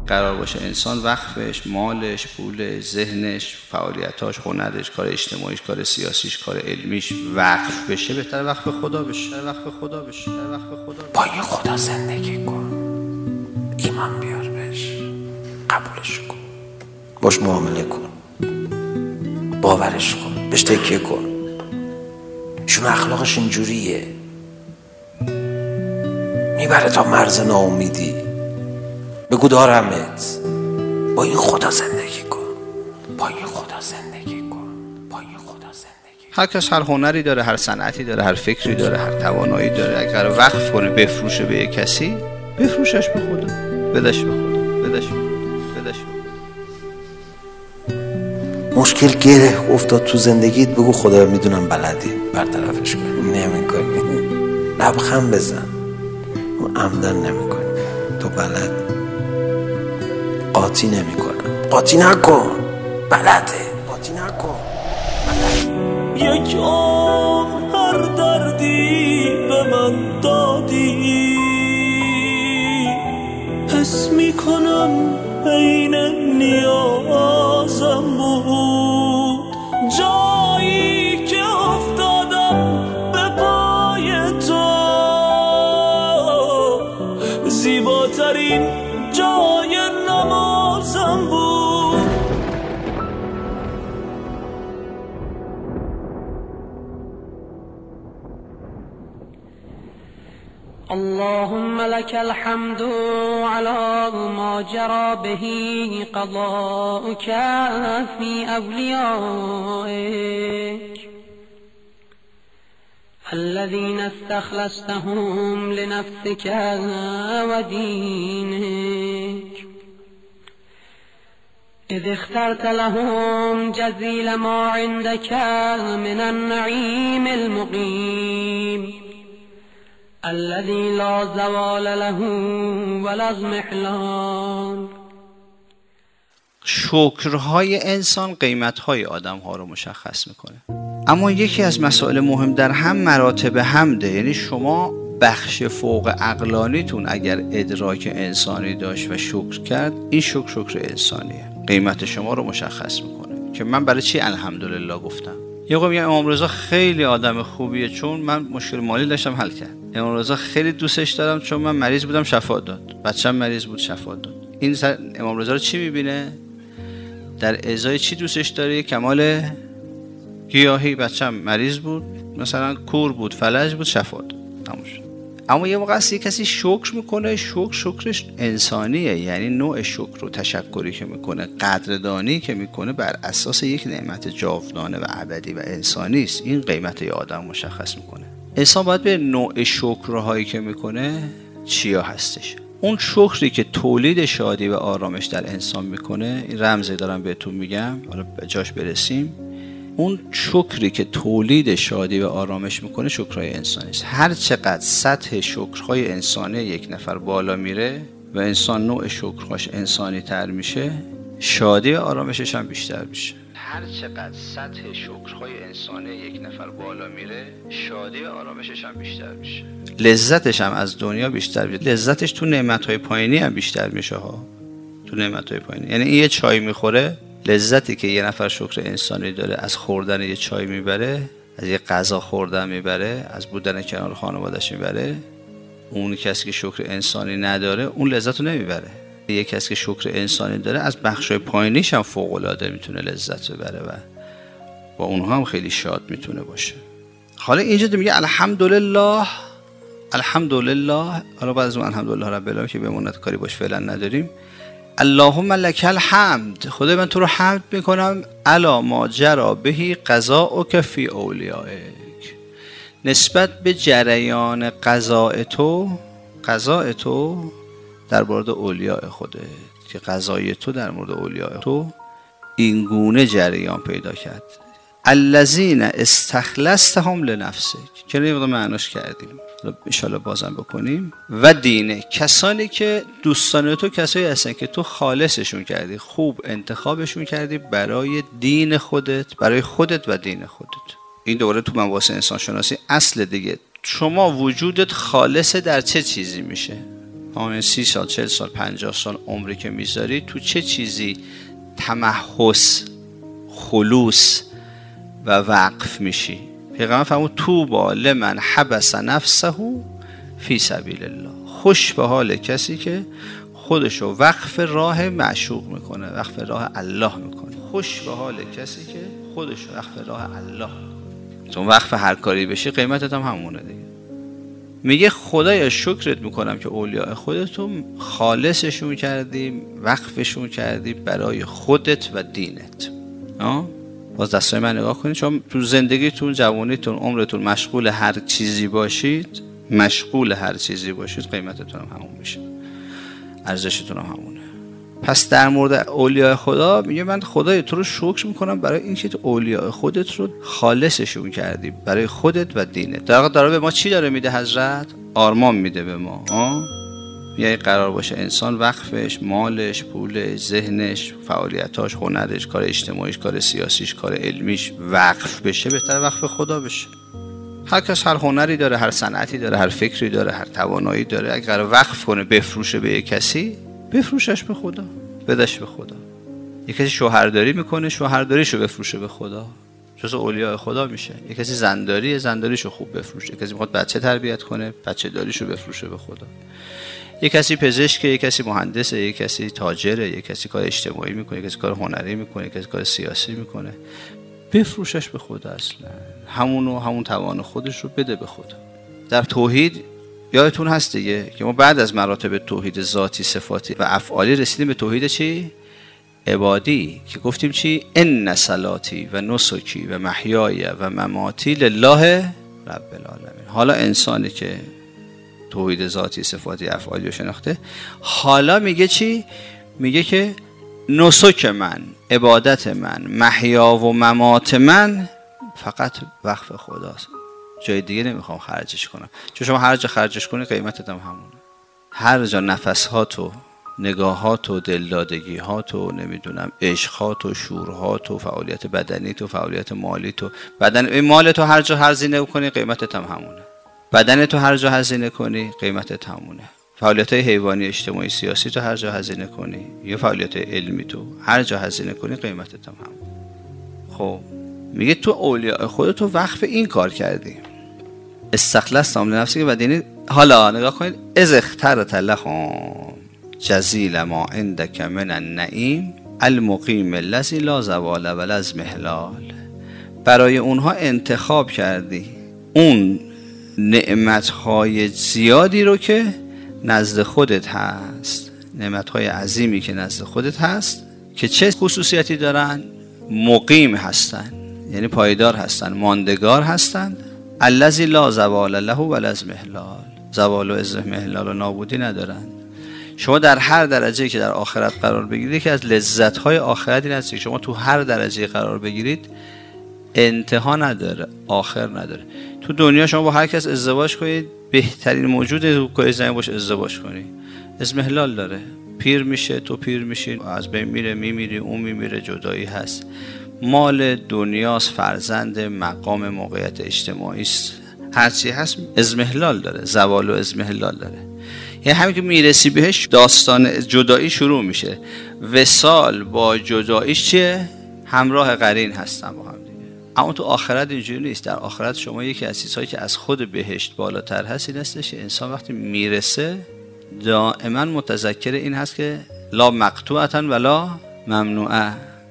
قرار باشه انسان وقفش، مالش، پولش، ذهنش، فعالیتاش، هنرش، کار اجتماعیش، کار سیاسیش، کار علمیش وقف بشه، بهتر وقف خدا بشه. با این خدا زندگی کن، ایمان بیار بهش، قبولش کن، باش معامله کن، باورش کن، بهش تکیه کن. شون اخلاقش اینجوریه، میبره تا مرز ناامیدی. بگو دارمت. با این خدا زندگی کن، با این خدا زندگی کن، با این خدا زندگی کن. هر کس هر هنری داره، هر صنعتی داره، هر فکری داره، هر توانایی داره. اگر وقف کنه بفروشه به یک کسی، بفروشش به خدا، بدش به خدا، بدش به خدا، بدش به خدا. مشکل گره افتاد تو زندگیت، بگو خدا میدونم بلدی برطرفش کنی. نمیکنی، لبخند بزن، عمدن نمیکنی، تو بلد. قاطی نمیکنم، قاطی نکن، بلده، قاطی نکن، بلده. یک عمر هر دردی به من دادی، حس میکنم عین نیازم بود. جایی که افتادم به پای تو، زیباترین جای نمازم بود. اللهم لك الحمد على ما جرى به قضاؤك في أوليائك الذين استخلصتهم لنفسك ودينك، إذ اخترت لهم جزيل ما عندك من النعيم المقيم الذي لا زوال له ولا اضمحلال. شکرهای انسان قیمتهای آدمها رو مشخص میکنه. اما یکی از مسائل مهم در هم مراتب حمده، یعنی شما بخش فوق عقلانیتون اگر ادراک انسانی داشت و شکر کرد، این شکر انسانیه، قیمت شما رو مشخص میکنه. که من برای چی الحمدلله گفتم؟ یه موقع میگم امام رضا خیلی آدم خوبیه چون من مشکل مالی داشتم حل کرد. امام رضا خیلی دوستش دارم چون من مریض بودم شفا داد، بچه‌م مریض بود شفا داد. این امام رضا رو چی میبینه؟ در ازای چی دوستش داره؟ کمال گیاهی. بچه‌م مریض بود، مثلا کور بود، فلج بود، شفا داد، تموم شد. اما یه موقع کسی شکر میکنه، شکرش انسانیه، یعنی نوع شکر و تشکری که میکنه، قدردانی که میکنه بر اساس یک نعمت جاودانه و ابدی و انسانی است. این قیمت ی آدم مشخص میکنه. انسان باید به نوع شکرهایی که میکنه چیا هستش. اون شکری که تولید شادی و آرامش در انسان میکنه، این رمزی دارم بهتون میگم، حالا به جاش برسیم. اون شکری که تولید شادی و آرامش میکنه شکرهای انسانی است. هر چقدر سطح شکرهای انسانی یک نفر بالا میره و انسان نوع شکرهاش انسانی تر میشه، شادی و آرامشش هم بیشتر میشه. هر چقدر سطح شکرهای انسانی یک نفر بالا میره، شادی و آرامشش هم بیشتر میشه. لذتش هم از دنیا بیشتر میشه. لذتش تو نعمتهای پایینی هم بیشتر میشه ها. تو نعمتهای پایینی، یعنی این یه چای میخوره، لذتی که یه نفر شکر انسانی داره از خوردن یه چای میبره، از یه غذا خوردن میبره، از بودن کنار خانواده‌اش میبره. اون کسی که شکر انسانی نداره اون لذت رو نمیبره. یه کسی که شکر انسانی داره از بخشای پایینیش هم فوق‌العاده میتونه لذت ببره و با اونها هم خیلی شاد میتونه باشه. حالا اینجا میگه الحمدلله، الحمدلله. حالا بعد از اون الحمدلله رب العالمین که بموند کاری باش فعلا نداریم. اللهم لک الحمد، خدای من تو رو حمد میکنم، الا ما جرى به قضاؤک فی اولیائک، نسبت به جریان قضاء تو در مورد اولیاء خودت، که قضای تو در مورد اولیاء تو این گونه جریان پیدا کرد. الذین استخلصتهم لنفسک، که نمیدونم معناش کردیم، ان شاءالله بازم بکنیم. و دینه، کسانی که دوستان تو کسایی هستن که تو خالصشون کردی، خوب انتخابشون کردی برای دین خودت، برای خودت و دین خودت. این دوباره تو مباحث انسان شناسی اصل دیگه. شما وجودت خالصه در چه چیزی میشه؟ آن 30 سال 40 سال 50 سال عمری که میذاری تو چه چیزی تمحص، خلوص و وقف میشی؟ پیغمبر فرمود طوبی لمن حبس نفسه فی سبیل الله. خوش به حال کسی که خودشو وقف راه معشوق میکنه، وقف راه الله میکنه. خوش به حال کسی که خودشو وقف راه الله میکنه. چون وقف هر کاری بشی قیمتت هم همونه دیگه. میگه خدایا شکرت میکنم که اولیاء خودتو خالصشون کردی، وقفشون کردی برای خودت و دینت. باز دستای من نگاه کنید. چون تو زندگیتون، جوانیتون، عمرتون مشغول هر چیزی باشید، قیمتتون هم همون میشه، ارزشتون هم همونه. پس در مورد اولیاء خدا میگه من خدای تو رو شکر میکنم برای اینکه تو اولیاء خودت رو خالصشون کردی برای خودت و دینت. در واقع داره به ما چی داره میده حضرت؟ آرمان میده به ما. یعنی قرار باشه انسان وقفش، مالش، پولش، ذهنش، فعالیتاش، هنرش، کار اجتماعیش، کار سیاسیش، کار علمیش وقف بشه، بهتر وقف خدا بشه. هر کس هر هنری داره، هر صنعتی داره، هر فکری داره، هر توانایی داره. اگر قرار وقف کنه بفروشه به یک کسی، بفروشش به خدا، بدش به خدا. یک کسی شوهرداری میکنه، شوهرداریشو بفروشه به خدا، جز اولیاء خدا میشه. یک کسی زنداری، زنداریشو خوب بفروشه. یک کسی میخواد بچه تربیت کنه، بچه داریشو بفروشه به خدا. یک کسی پزشکه، یک کسی مهندسه، یک کسی تاجره، یک کسی کار اجتماعی میکنه، یک کسی کار هنری میکنه، یک کسی کار سیاسی میکنه، بفروشش به خدا. اصلا همون توان خودش رو بده به خدا. در توحید یادتون هست دیگه که ما بعد از مراتب توحید ذاتی، صفاتی و افعالی رسیدیم به توحید چی؟ عبادی، که گفتیم چی؟ ان صلاتی و نسکی و محیای و مماتی لله رب العالمین. حالا انسانی که توحید ذاتی، صفاتی، افعالی رو شناخته، حالا میگه چی؟ میگه که نسک من، عبادت من، محیا و ممات من فقط وقف خداست، جای دیگه نمیخوام خرجش کنم. چون شما هر جا خرجش کنی قیمتت هم همونه. هر جا نفسهاتو، نگاهاتو، دلدادگیهاتو، نمیدونم عشقهاتو، شورهاتو، فعالیت بدنیتو، فعالیت مالیتو، مالتو هر جا هزینه کنی قیمتت هم همونه. بدنتو هر جا هزینه کنی قیمتت همونه. فعالیت‌های حیوانی، اجتماعی، سیاسی تو هر جا هزینه کنی، یا فعالیت علمی تو هر جا هزینه کنی قیمتت هم همونه. خب میگه تو اولیاء خودتو وقف این کار کردی. استخلصتم لنفسی که بدینی. حالا نگاه کنید، از اخترت لهم جزیل ما عندک من النعیم المقیم الذی لا زوال ولا اضمحلال. برای اونها انتخاب کردی اون نعمتهای زیادی رو که نزد خودت هست، نعمتهای عظیمی که نزد خودت هست، که چه خصوصیتی دارن؟ مقیم هستن، یعنی پایدار هستن، ماندگار هستن. الذی لا زوال له ولا اضمحلال، زوال و اضمحلال و نابودی ندارن. شما در هر درجه‌ای که در آخرت قرار بگیرید، که از لذت‌های آخرت این است که شما تو هر درجه قرار بگیرید انتها نداره، آخر نداره. تو دنیا شما با هر کس ازدواج کنید، بهترین موجود کوه زمین باشه ازدواج کنی، اضمحلال داره، پیر میشه، تو پیر میشی، از بین میره، میمیری، اون میمیره، جدایی هست. مال دنیاست، فرزند، مقام، موقعیت اجتماعی است، هرچی هست اضمحلال داره، زوال و اضمحلال داره. یعنی همین که میرسی بهش داستان جدایی شروع میشه. وصال با جداییش چیه؟ همراه قرین هستن با هم دیگه. اما تو آخرت اینجوری نیست. در آخرت شما یکی از چیزهایی که از خود بهشت بالاتر هست این هستش که انسان وقتی میرسه دائما متذکر این هست که لا مقطوعتا ولا ممنوعه،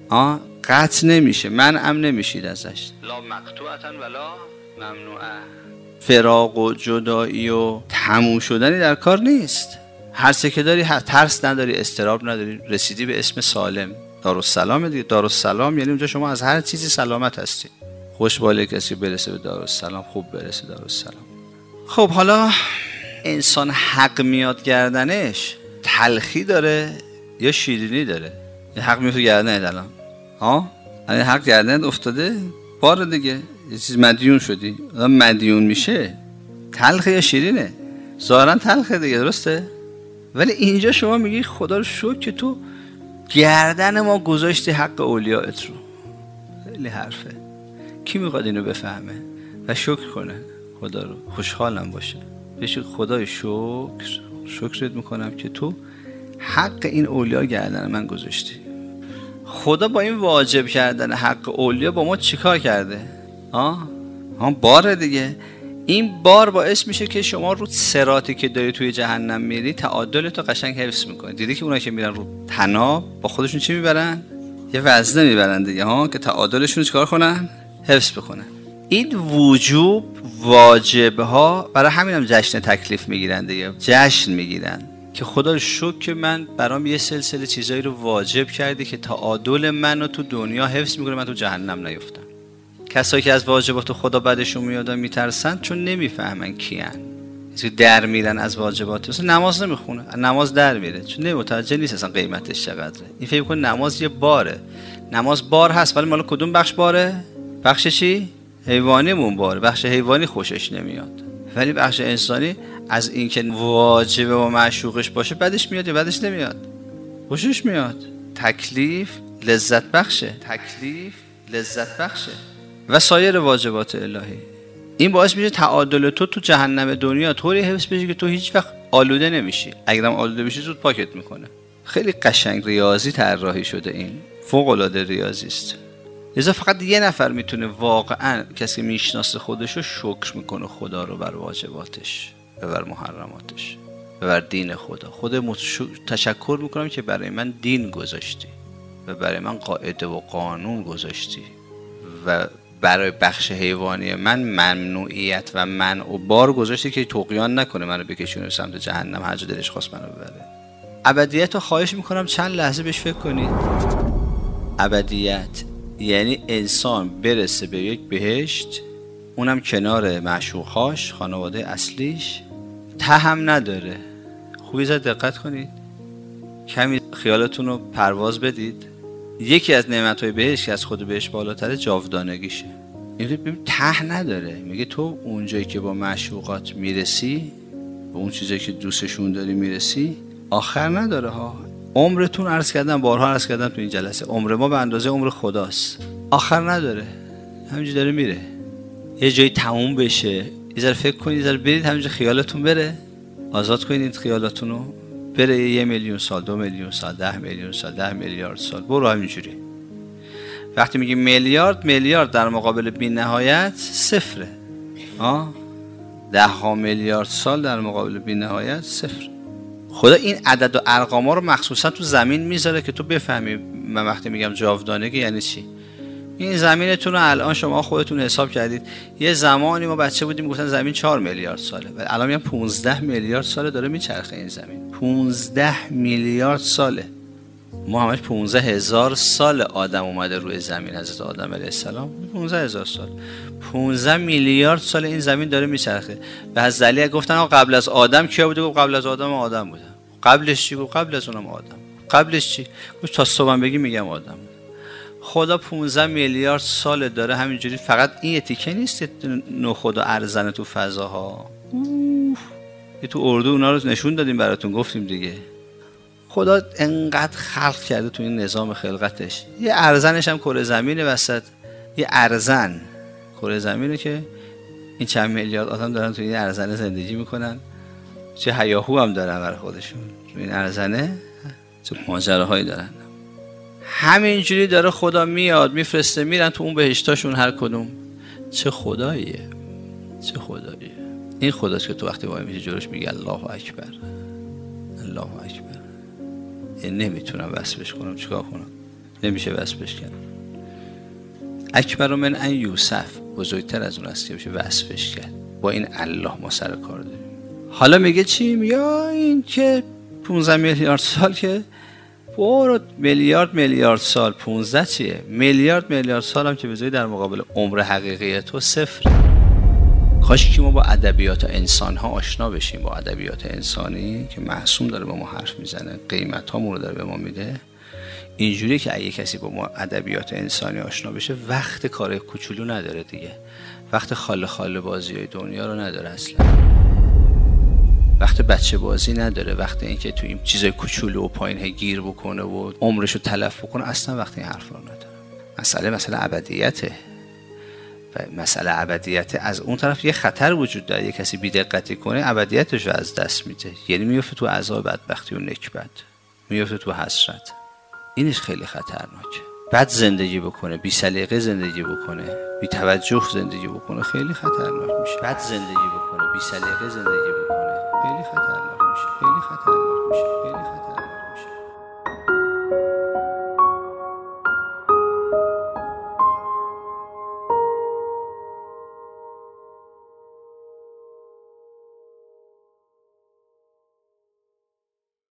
قطع نمیشه، منعم نمیشید ازش. لا مقطوعتا ولا ممنوعه. فراق و جدایی و تموم شدنی در کار نیست. هر چه که داری، ترس نداری، استراب نداری، رسیدی به اسم سالم. دارالسلام دیگه. دارالسلام یعنی اونجا شما از هر چیزی سلامت هستی. خوشباله کسی برسه به دارالسلام، خوب برسه دارالسلام. خب حالا انسان حق میاد گردنش تلخی داره یا شیرینی داره؟ حق میاد گردنت الان، الان حق گردنت افتاده، بار دیگه یه چیز مدیون شدی. آدم مدیون میشه تلخه یا شیرینه؟ ظاهرا تلخه دیگه، درسته؟ ولی اینجا شما میگی خدا رو شکر که تو گردن ما گذاشتی حق اولیاءت رو. خیلی حرفه. کی میخواد اینو بفهمه و شکر کنه خدا رو، خوشحالم باشه؟ بهش خدای شکرت میکنم که تو حق این اولیا گردن من گذاشتی. خدا با این واجب کردن حق اولیا با ما چیکار کرده؟ باره دیگه. این بار باعث میشه که شما رو صراطی که داری توی جهنم میری تعادلتو قشنگ حفظ میکنی. دیدی که اونایی که میرن رو طناب با خودشون چی میبرن؟ یه وزنه میبرن دیگه که تعادلشون چیکار کنن؟ حفظ بکنن. این وجوب واجب ها برای همینم جشن تکلیف میگیرن دیگه، جشن میگیرن که خدا رو شکر که من برام یه سلسله چیزایی رو واجب کردی که تعادل منو تو دنیا حفظ میکنه، من تو جهنم نیفتم. کسایی که از واجبات خدا بعدشون میاد میترسن چون نمیفهمن کیان، در میرن از واجبات. مثلا نماز نمیخونه، نماز در میره چون متوجه نیست اصلا قیمتش چقدره. این فکر میکنه نماز یه باره. نماز بار هست ولی مال کدوم بخش باره؟ بخش چی؟ حیوانیمون باره. بخش حیوانی خوشش نمیاد، ولی بخش انسانی از اینکه واجب و معشوقش باشه بعدش میاد یا بعدش نمیاد؟ خوشش میاد. تکلیف لذت بخشه، تکلیف لذت بخشه و سایر واجبات الهی. این باعث میشه تعادل تو جهنم دنیا طوری حفظ بشه که تو هیچ وقت آلوده نمیشی. اگرم آلوده بشی زود پاکت میکنه. خیلی قشنگ ریاضی طراحی شده، این فوق العاده ریاضی است. لذا فقط یه نفر میتونه واقعا کسی میشناسه خودشو شکر میکنه خدا رو بر واجباتش و بر محرماتش و بر دین خدا. تشکر میکنم که برای من دین گذاشتی و برای من قاعده و قانون گذاشتی و برای بخش حیوانی من ممنوعیت و منع و بار گذاشتی که طغیان نکنه منو بکشونه سمت جهنم هر جا دلش خواست منو ببره. ابدیت رو خواهش میکنم چند لحظه بهش فکر کنید. ابدیت یعنی انسان برسه به یک بهشت، اونم کنار معشوقاش، خانواده اصلیش، هم نداره. خوبی زد دقت کنید، کمی خیالتون رو پرواز بدید. یکی از نعمت‌های بهشت که از خود بهشت بالاتره جاودانگیشه. این ته نداره. میگه تو اونجایی که با معشوقات میرسی، به اون چیزایی که دوستشون داری میرسی، آخر نداره ها. عمرتون عرض کردم، بارها عرض کردم تو این جلسه، عمر ما به اندازه عمر خداست. آخر نداره، همینجوری داره میره. یه جایی تموم بشه، یه ذره فکر کنید، یه ذره برید همینجوری خیالتون بره، آزاد کنید خیالاتون رو بره. 1 میلیون سال، 2 میلیون سال، 10 میلیون سال، 10 میلیارد سال، برو همینجوری. وقتی میگی میلیارد در مقابل بی نهایت صفره. 10 میلیارد سال در مقابل بی نهایت صفر. خدا این عدد و ارقاما رو مخصوصا تو زمین میذاره که تو بفهمی من وقتی میگم جاودانگی یعنی چی. این زمینتون رو الان شما خودتون حساب کردید. یه زمانی ما بچه بودیم گفتن زمین 4 میلیارد ساله، ولی الان میگن 15 میلیارد ساله داره میچرخه این زمین. 15 میلیارد ساله. ما همش 15,000 سال آدم اومده روی زمین، حضرت آدم علیه السلام 15,000 سال. 15 میلیارد سال این زمین داره میچرخه. به حضرت علی گفتن قبل از آدم کیا بوده؟ گفت قبل از آدم بوده. قبلش چی؟ گفت قبل از اونم آدم. قبلش چی؟ گفت تا صبح بگی میگم آدم. خدا 15 میلیارد سال داره همینجوری. فقط این یه تیکه نیست نخود و ارزن تو فضاها. تو اردو اونا رو نشون دادیم براتون، گفتیم دیگه. خدا انقدر خلق کرده تو این نظام خلقتش. یه ارزنش هم کره زمینه وسط. یه ارزن کره زمینه که این چند میلیارد آدم دارن تو این ارزنه زندگی میکنن. چه هیاهو هم دارن برای خودشون تو این ارزنه، چه ماجراهایی دارن. همینجوری داره خدا میاد میفرسته میرن تو اون بهشتاشون هر کدوم. چه خداییه، چه خداییه. این خداست که تو وقتی وای میشه جلوش میگه الله اکبر، الله اکبر. نمیتونم وصفش کنم، چیکار کنم؟ نمیشه وصفش کنم. اکبر من ان یوسف، بزرگتر از اون است که بشه وصفش کرد. با این الله ما سر کار داریم. حالا میگه چی؟ میگه این که 15 میلیارد سال که برو میلیارد سال، 15 چیه؟ میلیارد سال هم که بذاری در مقابل عمر حقیقی تو صفر. کاش که ما با ادبیات انسان ها آشنا بشیم، با ادبیات انسانی که معصوم داره با ما حرف میزنه، قیمت ها رو داره به ما میده. اینجوری که اگه کسی با ما ادبیات انسانی آشنا بشه وقت کار کوچولو نداره دیگه. وقت خاله بازی های دنیا رو نداره اصلا. وقت بچه بازی نداره. وقت اینکه تو این چیزای کوچولو و پایین گیر بکنه و عمرشو تلف بکنه اصلا وقت این حرفا رو نداره. مسئله ابدیته. مسئله ابدیت، از اون طرف یه خطر وجود داره، یه کسی بی‌دقتی کنه ابدیتش رو از دست میده، یعنی میفته تو عذاب بدبختی و نکبت، میفته تو حسرت. اینش خیلی خطرناکه. بد زندگی بکنه، بی سلیقه زندگی بکنه، بی توجه زندگی بکنه، خیلی خطرناک میشه. بد زندگی بکنه، بی سلیقه زندگی بکنه، خیلی خطرناک میشه. خیلی خطرناک میشه. خیلی خطرناک.